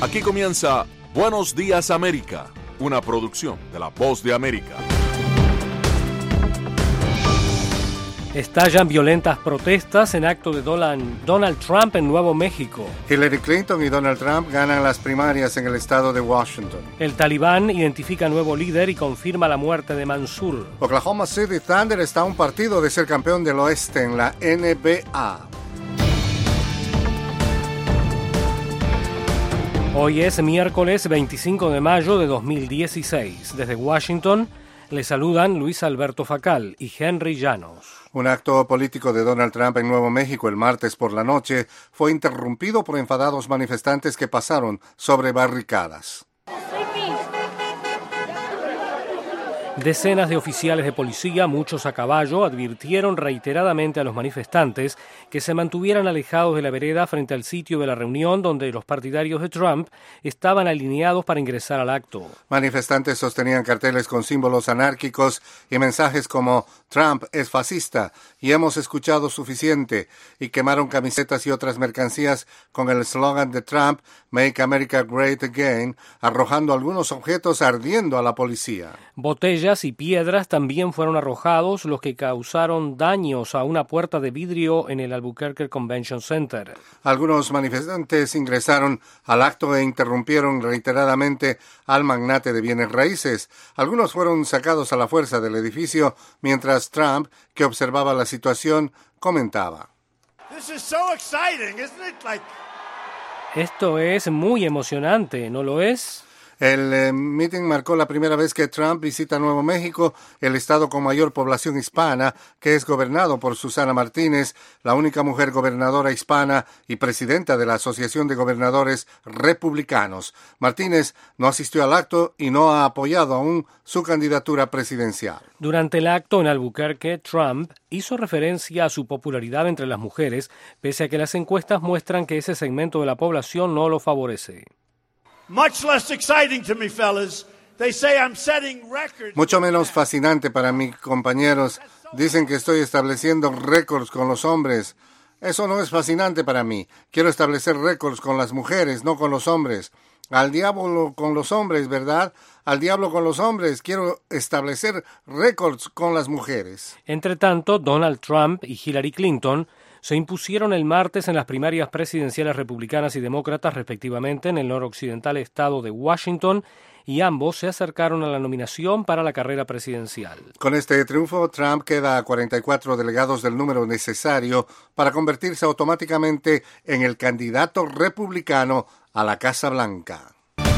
Aquí comienza Buenos Días América, una producción de La Voz de América. Estallan violentas protestas en acto de Donald Trump en Nuevo México. Hillary Clinton y Donald Trump ganan las primarias en el estado de Washington. El Talibán identifica nuevo líder y confirma la muerte de Mansur. Oklahoma City Thunder está a un partido de ser campeón del oeste en la NBA. Hoy es miércoles 25 de mayo de 2016. Desde Washington le saludan Luis Alberto Facal y Henry Llanos. Un acto político de Donald Trump en Nuevo México el martes por la noche fue interrumpido por enfadados manifestantes que pasaron sobre barricadas. Decenas de oficiales de policía, muchos a caballo, advirtieron reiteradamente a los manifestantes que se mantuvieran alejados de la vereda frente al sitio de la reunión donde los partidarios de Trump estaban alineados para ingresar al acto. Manifestantes sostenían carteles con símbolos anárquicos y mensajes como «Trump es fascista» y «Hemos escuchado suficiente», y quemaron camisetas y otras mercancías con el eslogan de Trump «Make America Great Again», arrojando algunos objetos ardiendo a la policía. Botellas y piedras también fueron arrojados, los que causaron daños a una puerta de vidrio en el Albuquerque Convention Center. Algunos manifestantes ingresaron al acto e interrumpieron reiteradamente al magnate de bienes raíces. Algunos fueron sacados a la fuerza del edificio, mientras Trump, que observaba la situación, comentaba: Esto es muy emocionante, ¿no lo es? El meeting marcó la primera vez que Trump visita Nuevo México, el estado con mayor población hispana, que es gobernado por Susana Martínez, la única mujer gobernadora hispana y presidenta de la Asociación de Gobernadores Republicanos. Martínez no asistió al acto y no ha apoyado aún su candidatura presidencial. Durante el acto en Albuquerque, Trump hizo referencia a su popularidad entre las mujeres, pese a que las encuestas muestran que ese segmento de la población no lo favorece. Mucho menos fascinante para mí, compañeros. Dicen que estoy estableciendo récords con los hombres. Eso no es fascinante para mí. Quiero establecer récords con las mujeres, no con los hombres. Al diablo con los hombres, ¿verdad? Al diablo con los hombres. Quiero establecer récords con las mujeres. Entre tanto, Donald Trump y Hillary Clinton se impusieron el martes en las primarias presidenciales republicanas y demócratas, respectivamente, en el noroccidental estado de Washington, y ambos se acercaron a la nominación para la carrera presidencial. Con este triunfo, Trump queda a 44 delegados del número necesario para convertirse automáticamente en el candidato republicano a la Casa Blanca.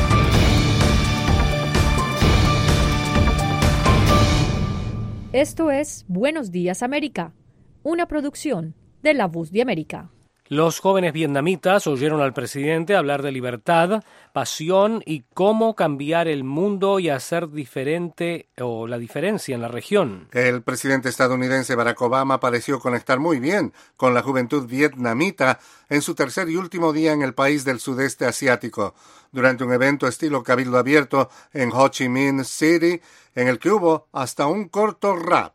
Esto es Buenos Días América, una producción de La Voz de América. Los jóvenes vietnamitas oyeron al presidente hablar de libertad, pasión y cómo cambiar el mundo y hacer la diferencia en la región. El presidente estadounidense Barack Obama pareció conectar muy bien con la juventud vietnamita en su tercer y último día en el país del sudeste asiático, durante un evento estilo cabildo abierto en Ho Chi Minh City, en el que hubo hasta un corto rap.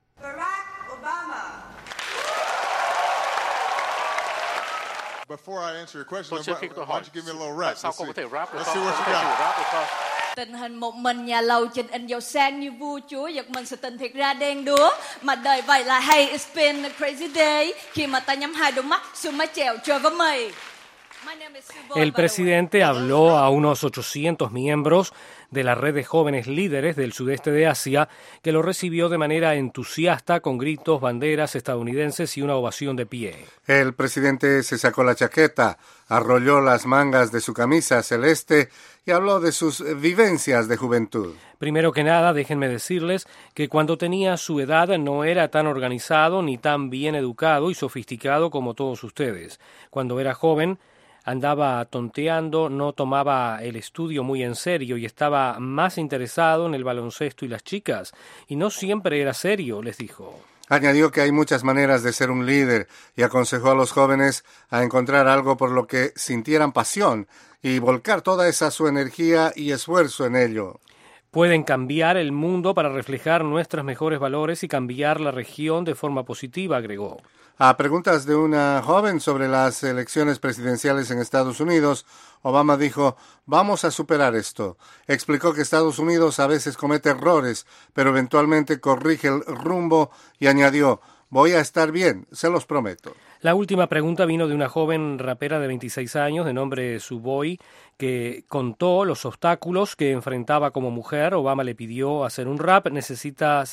Before I answer your question, why don't you give me a little rap? Let's see what you got. Tình hình một mình nhà lầu trình in giàu sang như vua chúa, giật mình sự tình thiệt ra đen đúa, mà đời vậy là hey it's been a crazy day, khi mà ta nhắm hai đôi mắt xuống mái chèo chơi với mày. El presidente habló a unos 800 miembros de la red de jóvenes líderes del sudeste de Asia, que lo recibió de manera entusiasta con gritos, banderas estadounidenses y una ovación de pie. El presidente se sacó la chaqueta, arrolló las mangas de su camisa celeste y habló de sus vivencias de juventud. Primero que nada, déjenme decirles que cuando tenía su edad no era tan organizado ni tan bien educado y sofisticado como todos ustedes. Cuando era joven, andaba tonteando, no tomaba el estudio muy en serio y estaba más interesado en el baloncesto y las chicas. Y no siempre era serio, les dijo. Añadió que hay muchas maneras de ser un líder y aconsejó a los jóvenes a encontrar algo por lo que sintieran pasión y volcar toda esa su energía y esfuerzo en ello. pueden cambiar el mundo para reflejar nuestros mejores valores y cambiar la región de forma positiva, agregó. A preguntas de una joven sobre las elecciones presidenciales en Estados Unidos, Obama dijo: vamos a superar esto. Explicó que Estados Unidos a veces comete errores, pero eventualmente corrige el rumbo y añadió: voy a estar bien, se los prometo. La última pregunta vino de una joven rapera de 26 años de nombre Suboy, que contó los obstáculos que enfrentaba como mujer. Obama le pidió hacer un rap. ¿Necesitas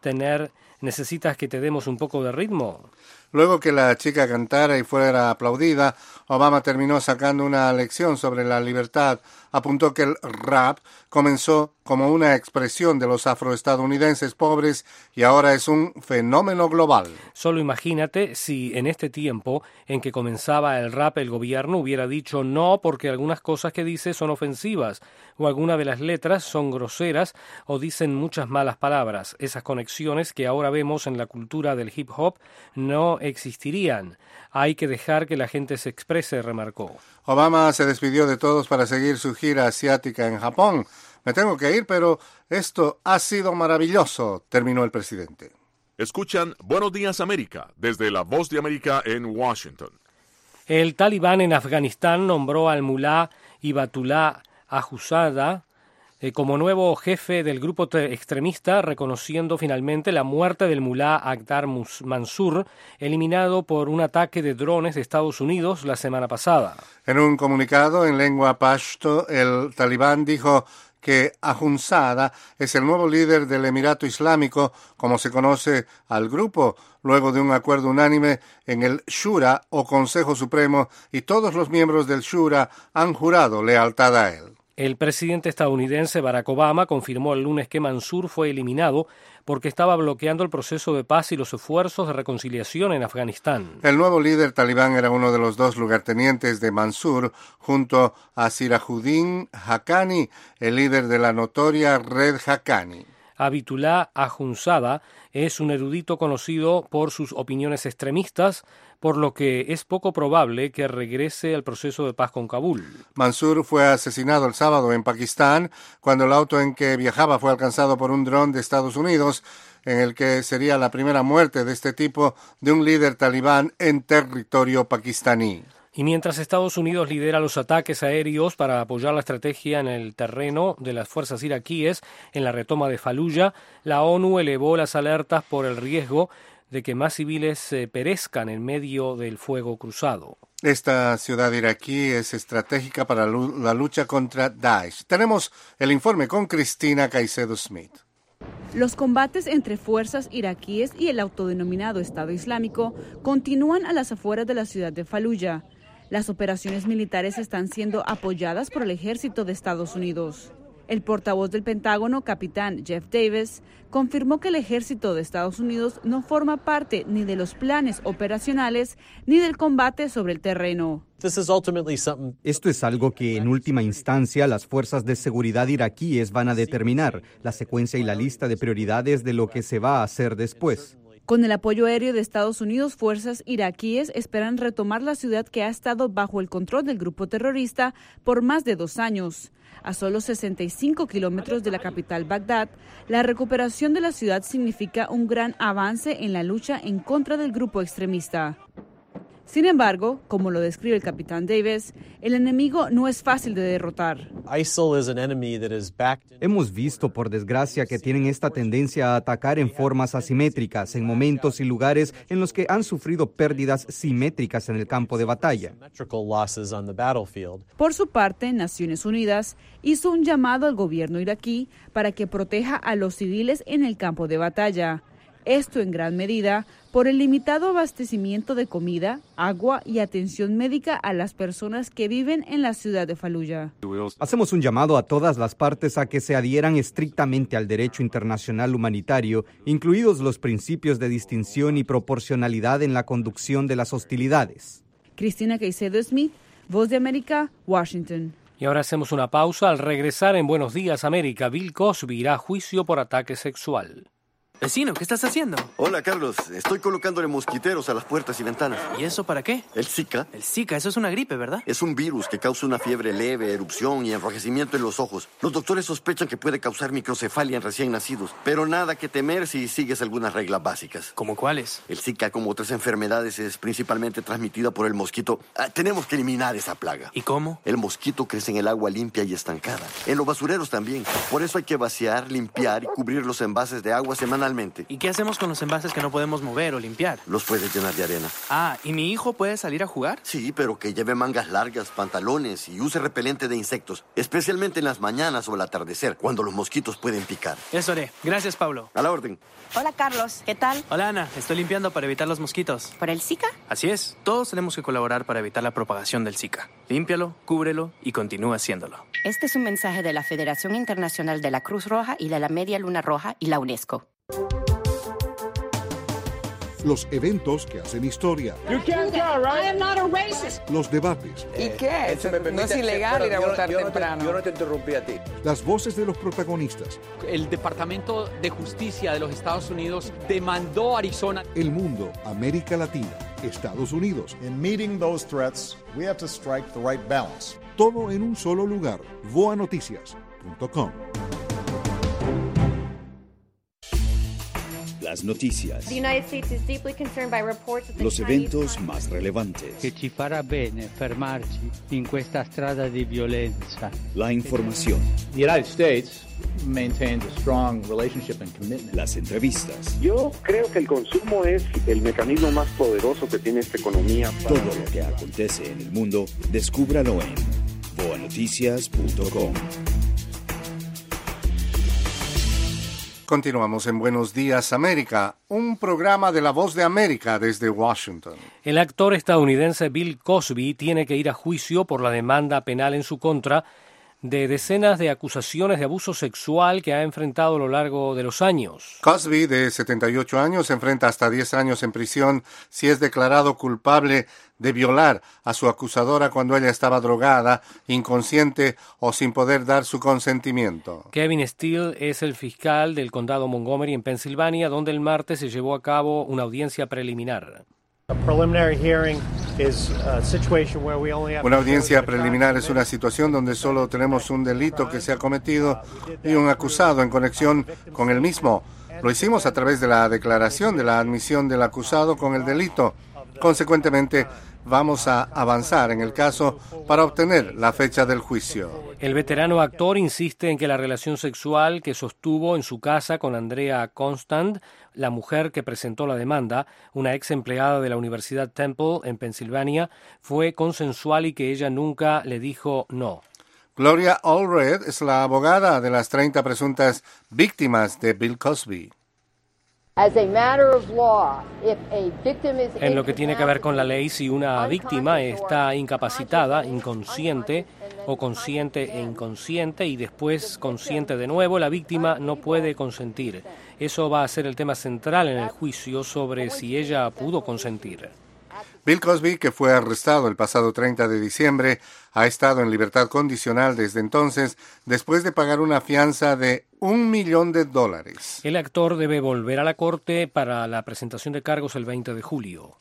que te demos un poco de ritmo? Luego que la chica cantara y fuera aplaudida, Obama terminó sacando una lección sobre la libertad. Apuntó que el rap comenzó como una expresión de los afroestadounidenses pobres y ahora es un fenómeno global. Solo imagínate si en este tiempo en que comenzaba el rap el gobierno hubiera dicho no porque algunas cosas que dice son ofensivas o algunas de las letras son groseras o dicen muchas malas palabras. Esas conexiones que ahora vemos en la cultura del hip hop no existirían. Hay que dejar que la gente se exprese, remarcó. Obama se despidió de todos para seguir su gira asiática en Japón. Me tengo que ir, pero esto ha sido maravilloso, terminó el presidente. Escuchan Buenos Días América desde La Voz de América en Washington. El talibán en Afganistán nombró al mulá Hibatullah Ahundzada como nuevo jefe del grupo extremista, reconociendo finalmente la muerte del mulá Akhtar Mansur, eliminado por un ataque de drones de Estados Unidos la semana pasada. En un comunicado en lengua pashto, el talibán dijo que Ahundzada es el nuevo líder del Emirato Islámico, como se conoce al grupo, luego de un acuerdo unánime en el Shura o Consejo Supremo, y todos los miembros del Shura han jurado lealtad a él. El presidente estadounidense Barack Obama confirmó el lunes que Mansur fue eliminado porque estaba bloqueando el proceso de paz y los esfuerzos de reconciliación en Afganistán. El nuevo líder talibán era uno de los dos lugartenientes de Mansur, junto a Sirajuddin Haqqani, el líder de la notoria Red Haqqani. Hibatullah Ahundzada es un erudito conocido por sus opiniones extremistas, por lo que es poco probable que regrese al proceso de paz con Kabul. Mansur fue asesinado el sábado en Pakistán cuando el auto en que viajaba fue alcanzado por un dron de Estados Unidos, en el que sería la primera muerte de este tipo de un líder talibán en territorio pakistaní. Y mientras Estados Unidos lidera los ataques aéreos para apoyar la estrategia en el terreno de las fuerzas iraquíes en la retoma de Faluya, la ONU elevó las alertas por el riesgo de que más civiles perezcan en medio del fuego cruzado. Esta ciudad iraquí es estratégica para la lucha contra Daesh. Tenemos el informe con Cristina Caicedo Smith. Los combates entre fuerzas iraquíes y el autodenominado Estado Islámico continúan a las afueras de la ciudad de Faluya. Las operaciones militares están siendo apoyadas por el ejército de Estados Unidos. El portavoz del Pentágono, capitán Jeff Davis, confirmó que el ejército de Estados Unidos no forma parte ni de los planes operacionales ni del combate sobre el terreno. Esto es algo que en última instancia las fuerzas de seguridad iraquíes van a determinar, la secuencia y la lista de prioridades de lo que se va a hacer después. Con el apoyo aéreo de Estados Unidos, fuerzas iraquíes esperan retomar la ciudad que ha estado bajo el control del grupo terrorista por más de 2 años. A solo 65 kilómetros de la capital Bagdad, la recuperación de la ciudad significa un gran avance en la lucha en contra del grupo extremista. Sin embargo, como lo describe el capitán Davis, el enemigo no es fácil de derrotar. Hemos visto, por desgracia, que tienen esta tendencia a atacar en formas asimétricas, en momentos y lugares en los que han sufrido pérdidas simétricas en el campo de batalla. Por su parte, Naciones Unidas hizo un llamado al gobierno iraquí para que proteja a los civiles en el campo de batalla. Esto en gran medida por el limitado abastecimiento de comida, agua y atención médica a las personas que viven en la ciudad de Faluya. Hacemos un llamado a todas las partes a que se adhieran estrictamente al derecho internacional humanitario, incluidos los principios de distinción y proporcionalidad en la conducción de las hostilidades. Cristina Caicedo Smith, Voz de América, Washington. Y ahora hacemos una pausa. Al regresar en Buenos Días América, Bill Cosby irá a juicio por ataque sexual. Vecino, ¿qué estás haciendo? Hola, Carlos. Estoy colocándole mosquiteros a las puertas y ventanas. ¿Y eso para qué? El Zika. El Zika, eso es una gripe, ¿verdad? Es un virus que causa una fiebre leve, erupción y enrojecimiento en los ojos. Los doctores sospechan que puede causar microcefalia en recién nacidos, pero nada que temer si sigues algunas reglas básicas. ¿Cómo cuáles? El Zika, como otras enfermedades, es principalmente transmitida por el mosquito. Tenemos que eliminar esa plaga. ¿Y cómo? El mosquito crece en el agua limpia y estancada. En los basureros también. Por eso hay que vaciar, limpiar y cubrir los envases de agua semanalmente. ¿Y qué hacemos con los envases que no podemos mover o limpiar? Los puedes llenar de arena. ¿Y mi hijo puede salir a jugar? Sí, pero que lleve mangas largas, pantalones y use repelente de insectos, especialmente en las mañanas o al atardecer, cuando los mosquitos pueden picar. Eso haré. Gracias, Pablo. A la orden. Hola, Carlos. ¿Qué tal? Hola, Ana. Estoy limpiando para evitar los mosquitos. ¿Por el Zika? Así es. Todos tenemos que colaborar para evitar la propagación del Zika. Límpialo, cúbrelo y continúa haciéndolo. Este es un mensaje de la Federación Internacional de la Cruz Roja y de la Media Luna Roja y la UNESCO. Los eventos que hacen historia. You can't tell, right? I am not a racist. Los debates. ¿Y qué? No es ilegal ir a votar temprano. Yo no te interrumpí a ti. Las voces de los protagonistas. El Departamento de Justicia de los Estados Unidos demandó a Arizona. El mundo, América Latina, Estados Unidos. In meeting those threats, we have to strike the right balance. Todo en un solo lugar. voanoticias.com. Las noticias. Los eventos más relevantes. Che ci farà bene fermarci in questa strada di violenza. La información. The United States maintains a strong relationship and commitment. Las entrevistas. Yo creo que el consumo es el mecanismo más poderoso que tiene esta economía. Todo lo que acontece en el mundo, descúbralo en voanoticias.com. Continuamos en Buenos Días América, un programa de La Voz de América desde Washington. El actor estadounidense Bill Cosby tiene que ir a juicio por la demanda penal en su contra de decenas de acusaciones de abuso sexual que ha enfrentado a lo largo de los años. Cosby, de 78 años, enfrenta hasta 10 años en prisión si es declarado culpable de violar a su acusadora cuando ella estaba drogada, inconsciente o sin poder dar su consentimiento. Kevin Steele es el fiscal del condado Montgomery en Pensilvania, donde el martes se llevó a cabo una audiencia preliminar. Una audiencia preliminar es una situación donde solo tenemos un delito que se ha cometido y un acusado en conexión con el mismo. Lo hicimos a través de la declaración de la admisión del acusado con el delito. Consecuentemente, vamos a avanzar en el caso para obtener la fecha del juicio. El veterano actor insiste en que la relación sexual que sostuvo en su casa con Andrea Constant, la mujer que presentó la demanda, una ex empleada de la Universidad Temple en Pensilvania, fue consensual y que ella nunca le dijo no. Gloria Allred es la abogada de las 30 presuntas víctimas de Bill Cosby. En lo que tiene que ver con la ley, si una víctima está incapacitada, inconsciente o consciente e inconsciente y después consciente de nuevo, la víctima no puede consentir. Eso va a ser el tema central en el juicio sobre si ella pudo consentir. Bill Cosby, que fue arrestado el pasado 30 de diciembre, ha estado en libertad condicional desde entonces, después de pagar una fianza de $1 millón. El actor debe volver a la corte para la presentación de cargos el 20 de julio.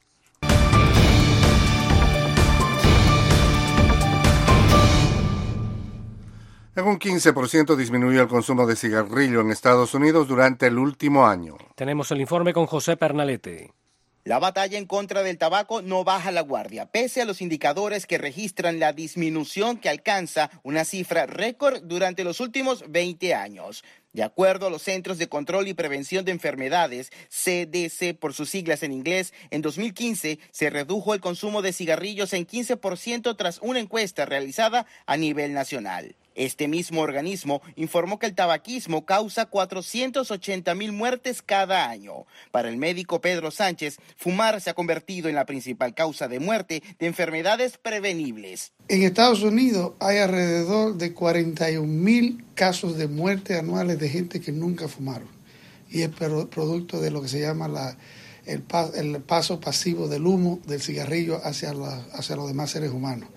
En un 15% disminuyó el consumo de cigarrillo en Estados Unidos durante el último año. Tenemos el informe con José Pernalete. La batalla en contra del tabaco no baja la guardia, pese a los indicadores que registran la disminución que alcanza una cifra récord durante los últimos 20 años. De acuerdo a los Centros de Control y Prevención de Enfermedades, CDC por sus siglas en inglés, en 2015 se redujo el consumo de cigarrillos en 15% tras una encuesta realizada a nivel nacional. Este mismo organismo informó que el tabaquismo causa 480,000 muertes cada año. Para el médico Pedro Sánchez, fumar se ha convertido en la principal causa de muerte de enfermedades prevenibles. En Estados Unidos hay alrededor de 41,000 casos de muerte anuales de gente que nunca fumaron. Y es producto de lo que se llama el paso pasivo del humo del cigarrillo hacia los demás seres humanos.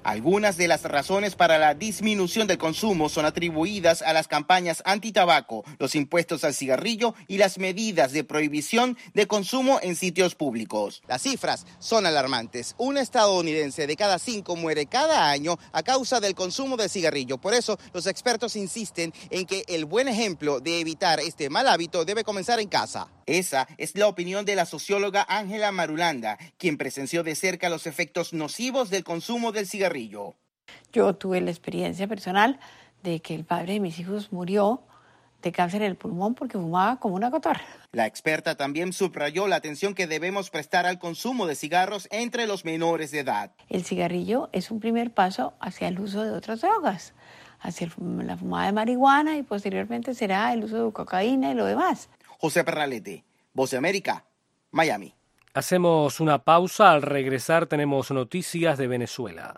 Algunas de las razones para la disminución del consumo son atribuidas a las campañas antitabaco, los impuestos al cigarrillo y las medidas de prohibición de consumo en sitios públicos. Las cifras son alarmantes. Un estadounidense de cada 5 muere cada año a causa del consumo del cigarrillo. Por eso, los expertos insisten en que el buen ejemplo de evitar este mal hábito debe comenzar en casa. Esa es la opinión de la socióloga Ángela Marulanda, quien presenció de cerca los efectos nocivos del consumo del cigarrillo. Yo tuve la experiencia personal de que el padre de mis hijos murió de cáncer en el pulmón porque fumaba como una cotorra. La experta también subrayó la atención que debemos prestar al consumo de cigarros entre los menores de edad. El cigarrillo es un primer paso hacia el uso de otras drogas, hacia la fumada de marihuana y posteriormente será el uso de cocaína y lo demás. José Pernalete, Voz de América, Miami. Hacemos una pausa. Al regresar tenemos noticias de Venezuela.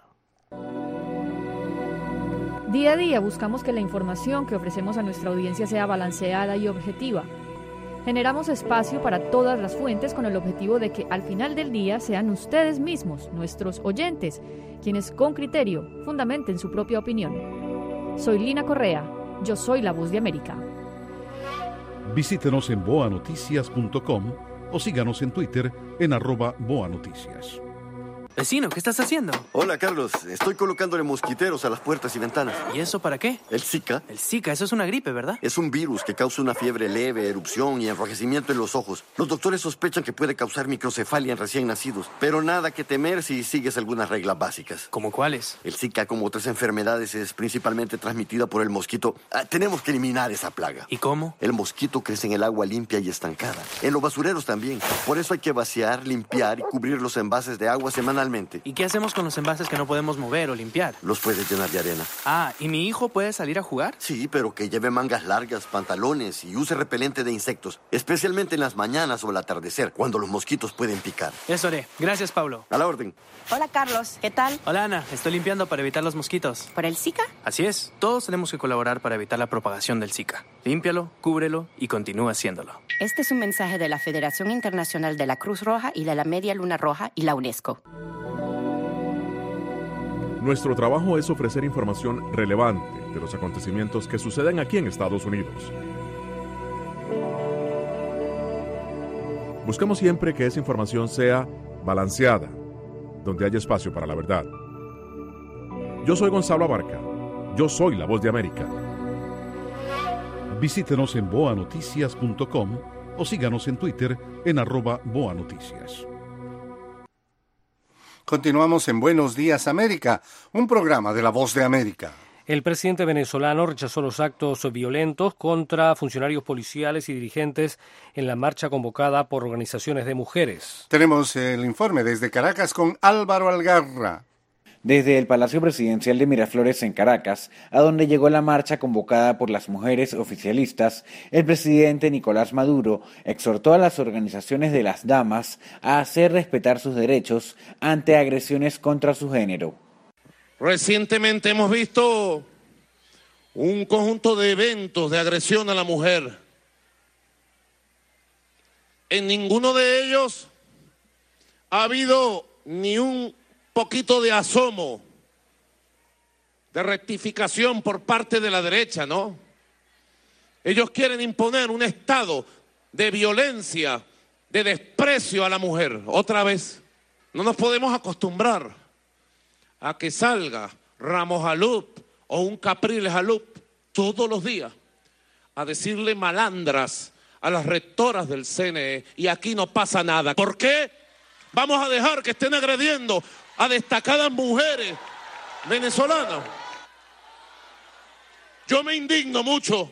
Día a día buscamos que la información que ofrecemos a nuestra audiencia sea balanceada y objetiva. Generamos espacio para todas las fuentes con el objetivo de que al final del día sean ustedes mismos, nuestros oyentes, quienes con criterio fundamenten su propia opinión. Soy Lina Correa, yo soy la Voz de América. Visítenos en boanoticias.com o síganos en Twitter en @boanoticias. Vecino, ¿qué estás haciendo? Hola, Carlos. Estoy colocándole mosquiteros a las puertas y ventanas. ¿Y eso para qué? El Zika. El Zika, eso es una gripe, ¿verdad? Es un virus que causa una fiebre leve, erupción y enrojecimiento en los ojos. Los doctores sospechan que puede causar microcefalia en recién nacidos, pero nada que temer si sigues algunas reglas básicas. ¿Cómo cuáles? El Zika, como otras enfermedades, es principalmente transmitida por el mosquito. Tenemos que eliminar esa plaga. ¿Y cómo? El mosquito crece en el agua limpia y estancada. En los basureros también. Por eso hay que vaciar, limpiar y cubrir los envases de agua semanalmente. ¿Y qué hacemos con los envases que no podemos mover o limpiar? Los puedes llenar de arena. Ah, ¿y mi hijo puede salir a jugar? Sí, pero que lleve mangas largas, pantalones y use repelente de insectos, especialmente en las mañanas o al atardecer, cuando los mosquitos pueden picar. Eso haré. Gracias, Pablo. A la orden. Hola, Carlos. ¿Qué tal? Hola, Ana. Estoy limpiando para evitar los mosquitos. ¿Por el Zika? Así es. Todos tenemos que colaborar para evitar la propagación del Zika. Límpialo, cúbrelo y continúa haciéndolo. Este es un mensaje de la Federación Internacional de la Cruz Roja y de la Media Luna Roja y la UNESCO. Nuestro trabajo es ofrecer información relevante de los acontecimientos que suceden aquí en Estados Unidos. Buscamos siempre que esa información sea balanceada, donde haya espacio para la verdad. Yo soy Gonzalo Abarca. Yo soy la Voz de América. Visítenos en boanoticias.com o síganos en Twitter en @boanoticias. Continuamos en Buenos Días América, un programa de la Voz de América. El presidente venezolano rechazó los actos violentos contra funcionarios policiales y dirigentes en la marcha convocada por organizaciones de mujeres. Tenemos el informe desde Caracas con Álvaro Algarra. Desde el Palacio Presidencial de Miraflores en Caracas, a donde llegó la marcha convocada por las mujeres oficialistas, el presidente Nicolás Maduro exhortó a las organizaciones de las damas a hacer respetar sus derechos ante agresiones contra su género. Recientemente hemos visto un conjunto de eventos de agresión a la mujer. En ninguno de ellos ha habido ni un poquito de asomo, de rectificación por parte de la derecha, ¿no? Ellos quieren imponer un estado de violencia, de desprecio a la mujer. Otra vez, no nos podemos acostumbrar a que salga Ramos Jalup o un Capriles Jalup todos los días a decirle malandras a las rectoras del CNE y aquí no pasa nada. ¿Por qué vamos a dejar que estén agrediendo a destacadas mujeres venezolanas? Yo me indigno mucho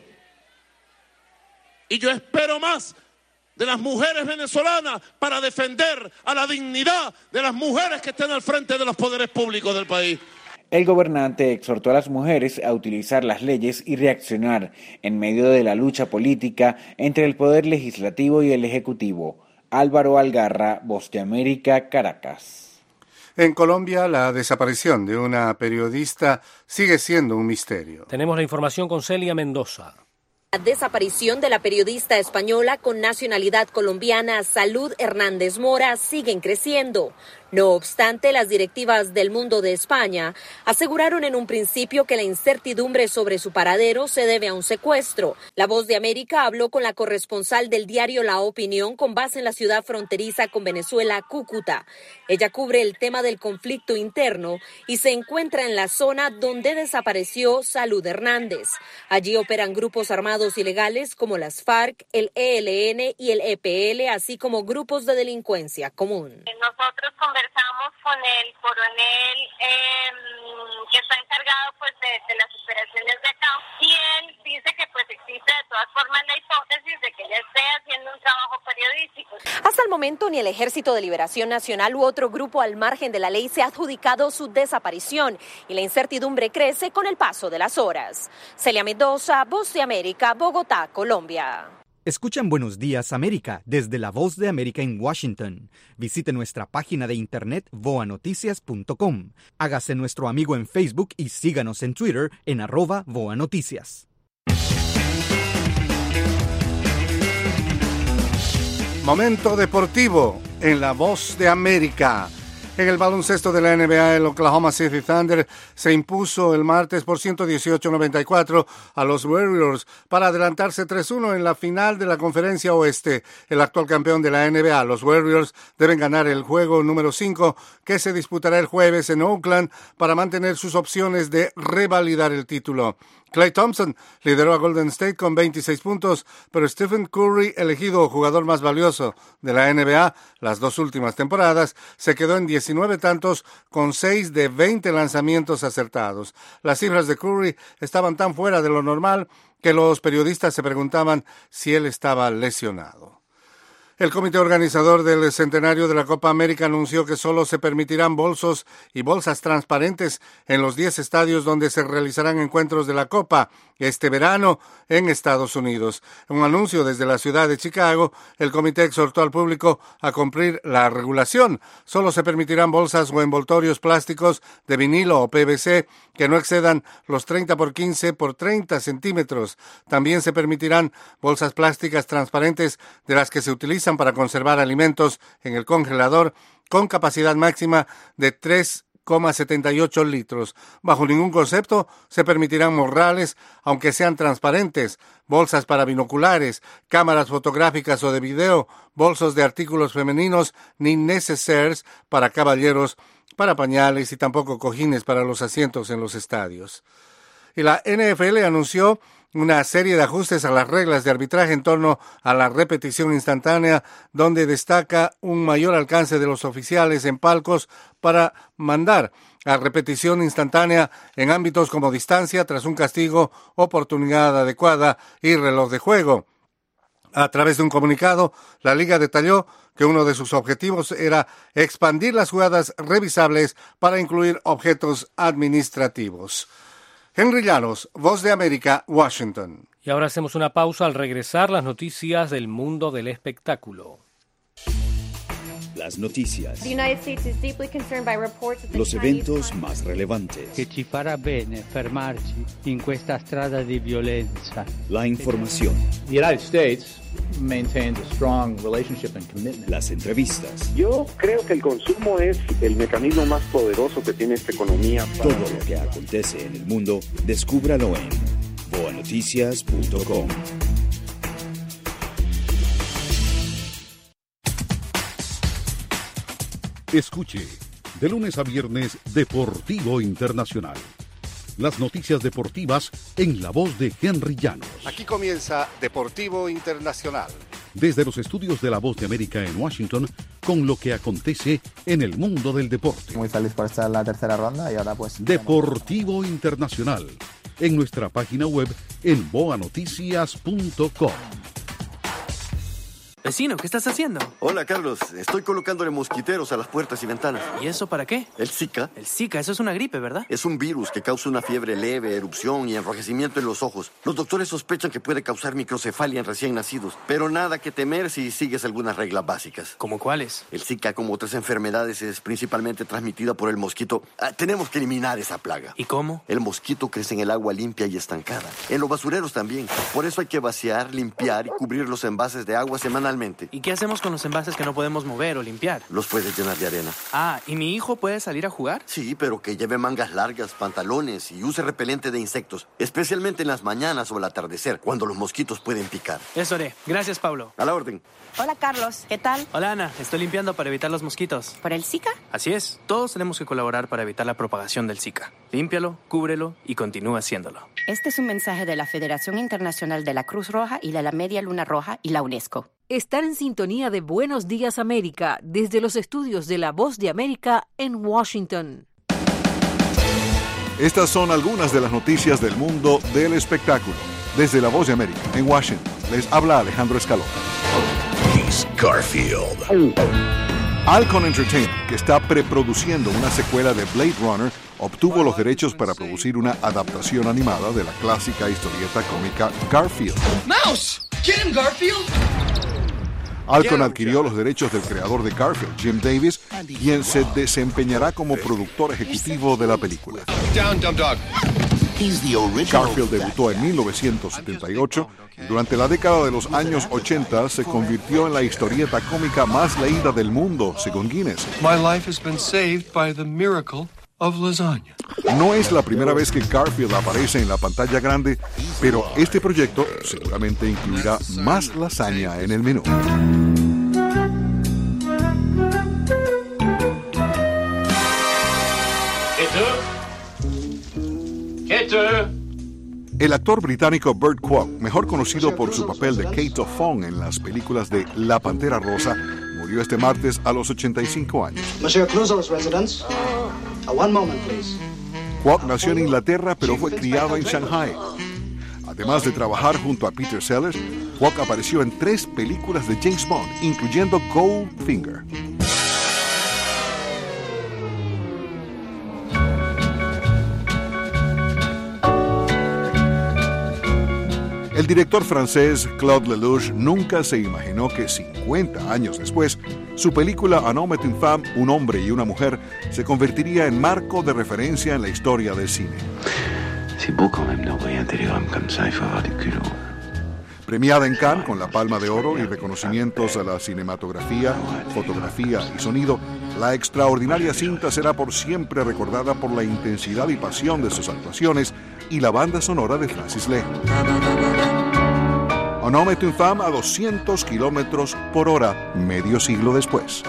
y yo espero más de las mujeres venezolanas para defender a la dignidad de las mujeres que estén al frente de los poderes públicos del país. El gobernante exhortó a las mujeres a utilizar las leyes y reaccionar en medio de la lucha política entre el Poder Legislativo y el Ejecutivo. Álvaro Algarra, Voz de América, Caracas. En Colombia, la desaparición de una periodista sigue siendo un misterio. Tenemos la información con Celia Mendoza. La desaparición de la periodista española con nacionalidad colombiana Salud Hernández Mora siguen creciendo. No obstante, las directivas del Mundo de España aseguraron en un principio que la incertidumbre sobre su paradero se debe a un secuestro. La Voz de América habló con la corresponsal del diario La Opinión con base en la ciudad fronteriza con Venezuela, Cúcuta. Ella cubre el tema del conflicto interno y se encuentra en la zona donde desapareció Salud Hernández. Allí operan grupos armados ilegales como las FARC, el ELN y el EPL, así como grupos de delincuencia común. Nosotros conversamos con el coronel que está encargado de las operaciones de acá y él dice que existe de todas formas la hipótesis de que ella esté haciendo un trabajo periodístico. Hasta el momento ni el Ejército de Liberación Nacional u otro grupo al margen de la ley se ha adjudicado su desaparición y la incertidumbre crece con el paso de las horas. Celia Mendoza, Voz de América, Bogotá, Colombia. Escuchan Buenos Días América desde La Voz de América en Washington. Visite nuestra página de internet voanoticias.com. Hágase nuestro amigo en Facebook y síganos en Twitter en @voanoticias. Momento deportivo en La Voz de América. En el baloncesto de la NBA, el Oklahoma City Thunder se impuso el martes por 118-94 a los Warriors para adelantarse 3-1 en la final de la Conferencia Oeste. El actual campeón de la NBA, los Warriors, deben ganar el juego número 5 que se disputará el jueves en Oakland para mantener sus opciones de revalidar el título. Klay Thompson lideró a Golden State con 26 puntos, pero Stephen Curry, elegido jugador más valioso de la NBA las dos últimas temporadas, se quedó en 19 tantos con 6 de 20 lanzamientos acertados. Las cifras de Curry estaban tan fuera de lo normal que los periodistas se preguntaban si él estaba lesionado. El comité organizador del centenario de la Copa América anunció que solo se permitirán bolsos y bolsas transparentes en los 10 estadios donde se realizarán encuentros de la Copa este verano en Estados Unidos. En un anuncio desde la ciudad de Chicago, el comité exhortó al público a cumplir la regulación. Solo se permitirán bolsas o envoltorios plásticos de vinilo o PVC que no excedan los 30 por 15 por 30 centímetros. También se permitirán bolsas plásticas transparentes de las que se utilizan para conservar alimentos en el congelador con capacidad máxima de 3,78 litros. Bajo ningún concepto se permitirán morrales, aunque sean transparentes, bolsas para binoculares, cámaras fotográficas o de video, bolsos de artículos femeninos, ni nécessaires para caballeros, para pañales y tampoco cojines para los asientos en los estadios. Y la NFL anunció una serie de ajustes a las reglas de arbitraje en torno a la repetición instantánea, donde destaca un mayor alcance de los oficiales en palcos para mandar a repetición instantánea en ámbitos como distancia tras un castigo, oportunidad adecuada y reloj de juego. A través de un comunicado, la Liga detalló que uno de sus objetivos era expandir las jugadas revisables para incluir objetos administrativos. Henry Llanos, Voz de América, Washington. Y ahora hacemos una pausa. Al regresar, las noticias del mundo del espectáculo. Las noticias. Los eventos más relevantes. Che ci farà bene fermarci in questa strada di violenza. La información. The United States maintains a strong relationship and commitment. Las entrevistas. Yo creo que el consumo es el mecanismo más poderoso que tiene esta economía. Todo lo que acontece en el mundo, descúbralo en voanoticias.com. Escuche, de lunes a viernes, Deportivo Internacional. Las noticias deportivas en la voz de Henry Llanos. Aquí comienza Deportivo Internacional. Desde los estudios de La Voz de América en Washington, con lo que acontece en el mundo del deporte. Muy feliz por estar en la tercera ronda y ahora pues... Deportivo Internacional, en nuestra página web en voanoticias.com. Vecino, ¿qué estás haciendo? Hola, Carlos. Estoy colocándole mosquiteros a las puertas y ventanas. ¿Y eso para qué? El Zika. El Zika, eso es una gripe, ¿verdad? Es un virus que causa una fiebre leve, erupción y enrojecimiento en los ojos. Los doctores sospechan que puede causar microcefalia en recién nacidos, pero nada que temer si sigues algunas reglas básicas. ¿Cómo cuáles? El Zika, como otras enfermedades, es principalmente transmitida por el mosquito. Tenemos que eliminar esa plaga. ¿Y cómo? El mosquito crece en el agua limpia y estancada. En los basureros también. Por eso hay que vaciar, limpiar y cubrir los envases de agua semanalmente. ¿Y qué hacemos con los envases que no podemos mover o limpiar? Los puedes llenar de arena. Ah, ¿y mi hijo puede salir a jugar? Sí, pero que lleve mangas largas, pantalones y use repelente de insectos, especialmente en las mañanas o al atardecer, cuando los mosquitos pueden picar. Eso haré. Gracias, Pablo. A la orden. Hola, Carlos. ¿Qué tal? Hola, Ana. Estoy limpiando para evitar los mosquitos. ¿Por el Zika? Así es. Todos tenemos que colaborar para evitar la propagación del Zika. Límpialo, cúbrelo y continúa haciéndolo. Este es un mensaje de la Federación Internacional de la Cruz Roja y de la Media Luna Roja y la UNESCO. Estar en sintonía de Buenos Días América desde los estudios de La Voz de América en Washington. Estas son algunas de las noticias del mundo del espectáculo. Desde La Voz de América en Washington, les habla Alejandro Escalona. Garfield. Alcon Entertainment, que está preproduciendo una secuela de Blade Runner, obtuvo los derechos para producir una adaptación animada de la clásica historieta cómica Garfield. Mouse, get him, Garfield. Alcon adquirió los derechos del creador de Garfield, Jim Davis, quien se desempeñará como productor ejecutivo de la película. Down, dumb dog. Garfield debutó en 1978 y durante la década de los años 80 se convirtió en la historieta cómica más leída del mundo, según Guinness. My life has been saved by the miracle of lasagna. No es la primera vez que Garfield aparece en la pantalla grande, pero este proyecto seguramente incluirá más lasaña en el menú. El actor británico Burt Kwok, mejor conocido por su papel de Kato Fong en las películas de La Pantera Rosa, murió este martes a los 85 años. Monsieur Clouseau's residence. One moment, please. Kwok nació en Inglaterra, pero fue criado en Shanghai. Además de trabajar junto a Peter Sellers, Kwok apareció en 3 películas de James Bond, incluyendo Goldfinger. El director francés Claude Lelouch nunca se imaginó que 50 años después, su película Un homme et une femme, un hombre y una mujer, se convertiría en marco de referencia en la historia del cine. Premiada en Cannes con la Palma de Oro y reconocimientos a la cinematografía, fotografía y sonido, la extraordinaria cinta será por siempre recordada por la intensidad y pasión de sus actuaciones y la banda sonora de Francis Leh. Un homme et une femme a 200 kilómetros por hora, medio siglo después.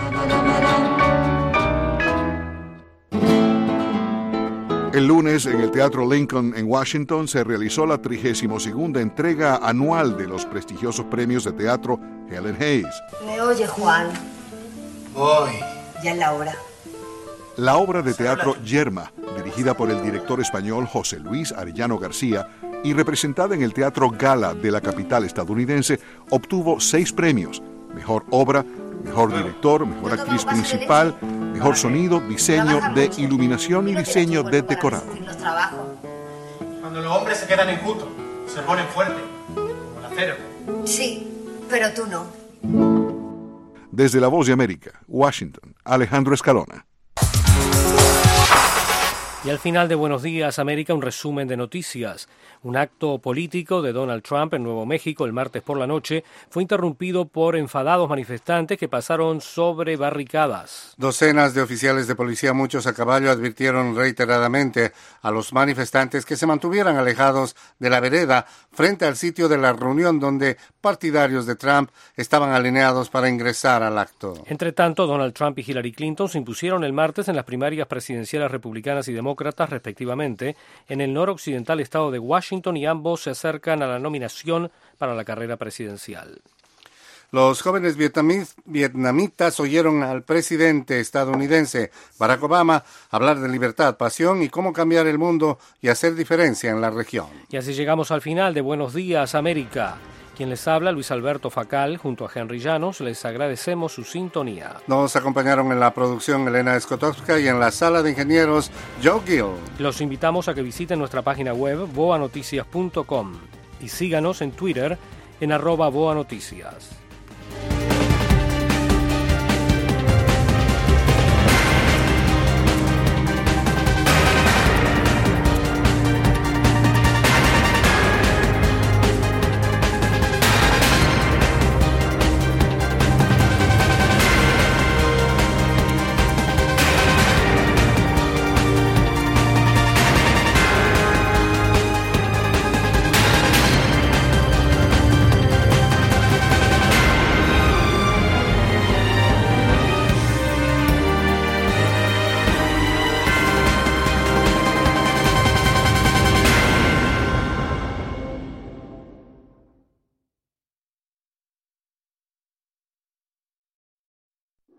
El lunes, en el Teatro Lincoln en Washington, se realizó la 32ª entrega anual de los prestigiosos premios de teatro Helen Hayes. ¿Me oye, Juan? Voy. Ya es la hora. La obra de teatro Yerma, dirigida por el director español José Luis Arellano García y representada en el Teatro Gala de la capital estadounidense, obtuvo 6 premios: Mejor Obra, Mejor Director, Mejor Actriz Principal, Mejor Sonido, Diseño de Iluminación y Diseño de Decorado. Cuando los hombres se quedan enjutos, se ponen fuertes, como el acero. Sí, pero tú no. Desde La Voz de América, Washington, Alejandro Escalona. Y al final de Buenos Días América, un resumen de noticias. Un acto político de Donald Trump en Nuevo México el martes por la noche fue interrumpido por enfadados manifestantes que pasaron sobre barricadas. Docenas de oficiales de policía, muchos a caballo, advirtieron reiteradamente a los manifestantes que se mantuvieran alejados de la vereda frente al sitio de la reunión donde partidarios de Trump estaban alineados para ingresar al acto. Entre tanto, Donald Trump y Hillary Clinton se impusieron el martes en las primarias presidenciales republicanas y demócratas, respectivamente, en el noroccidental estado de Washington, y ambos se acercan a la nominación para la carrera presidencial. Los jóvenes vietnamitas oyeron al presidente estadounidense Barack Obama hablar de libertad, pasión y cómo cambiar el mundo y hacer diferencia en la región. Y así llegamos al final de Buenos Días América. Quien les habla, Luis Alberto Facal, junto a Henry Llanos, les agradecemos su sintonía. Nos acompañaron en la producción Elena Skotowska y en la sala de ingenieros Joe Gill. Los invitamos a que visiten nuestra página web boanoticias.com y síganos en Twitter en @boanoticias.